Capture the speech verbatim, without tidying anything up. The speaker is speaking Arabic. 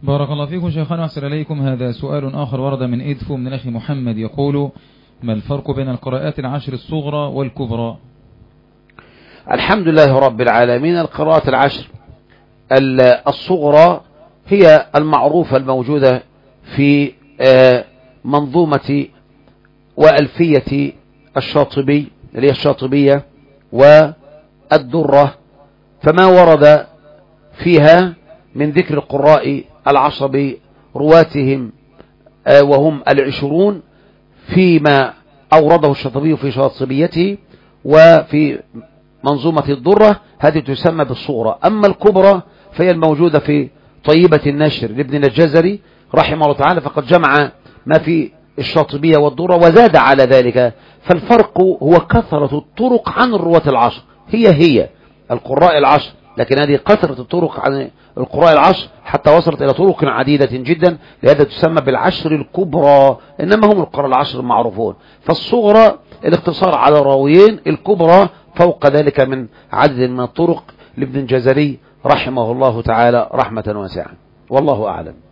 بارك الله فيكم شيخنا وأحسن إليكم. هذا سؤال آخر ورد من إدفو من الأخ محمد يقول: ما الفرق بين القراءات العشر الصغرى والكبرى؟ الحمد لله رب العالمين. القراءات العشر الصغرى هي المعروفة الموجودة في منظومة وألفية الشاطبي اللي هي الشاطبية والدرة، فما ورد فيها من ذكر القراء العشر برواتهم وهم العشرون فيما أورده الشاطبي في شاطبيته وفي منظومة الدرة، هذه تسمى بالصغرى. أما الكبرى فهي الموجودة في طيبة النشر لابن الجزري رحمه الله تعالى، فقد جمع ما في الشاطبية والدرة وزاد على ذلك. فالفرق هو كثرة الطرق عن الرواة العشر، هي هي القراء العشر، لكن هذه كثرة الطرق عن القراء العشر حتى وصلت إلى طرق عديدة جدا، لهذا تسمى بالعشر الكبرى، إنما هم القراء العشر المعروفون. فالصغرى الاقتصار على راويين، الكبرى فوق ذلك من عدد من الطرق لابن الجزري رحمه الله تعالى رحمة واسعة، والله أعلم.